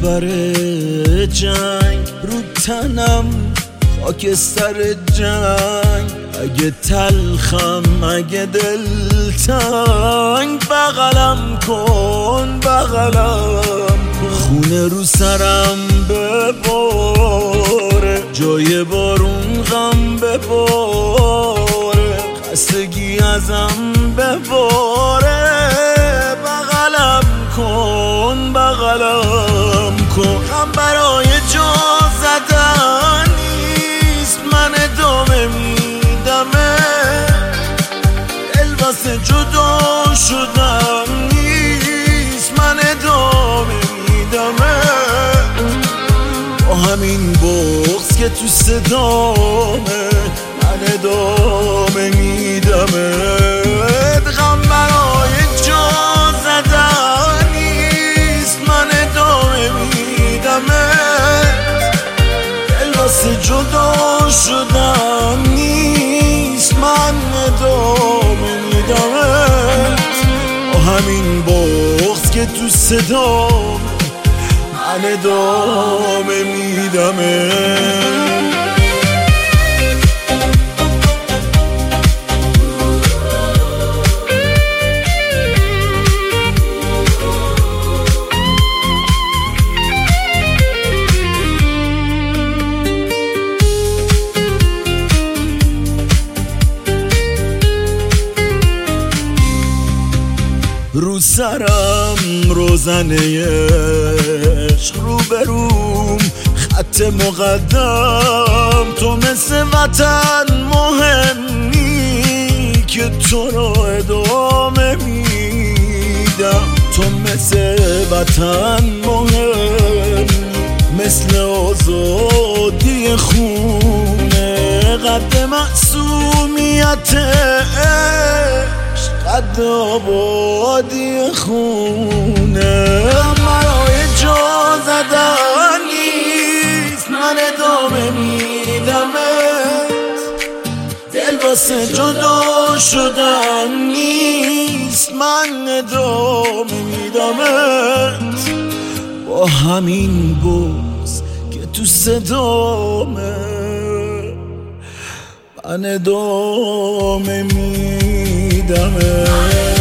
خبر جنگ رو تنم خاکستر جنگ، اگه تلخم اگه دلتنگ بغلم کن بغلم کن، خونه رو سرم بباره جای بارون غم بباره، خستگی ازم بباره، بغلم کن بغلم کن. غم برای جا زدن نیست، من ادامه میدمه، دل واسه جدا شدن نیست، من ادامه میدمه، با همین بغض که تو صدامه من ادامه میدمه. غم برای جا زدن نیست، من ادامه میدمه، دل واسه جدا شدن نیست، من ادامه میدمه، با همین بغض که تو صدام من ادامه میدمه. رو سرم روزنه عشق، رو بروم خط مقدم، تو مثل وطن مهمی که تو رو ادامه میدم، تو مثل وطن مهم، مثل آزادی خونه، قد معصومیت قد آبادی خونه. برای جا زدن نیست، من ادامه میدمت، دل واسه جدا شدن نیست، من ادامه میدمت، با همین بغض که تو صدامه من ادامه میدمه.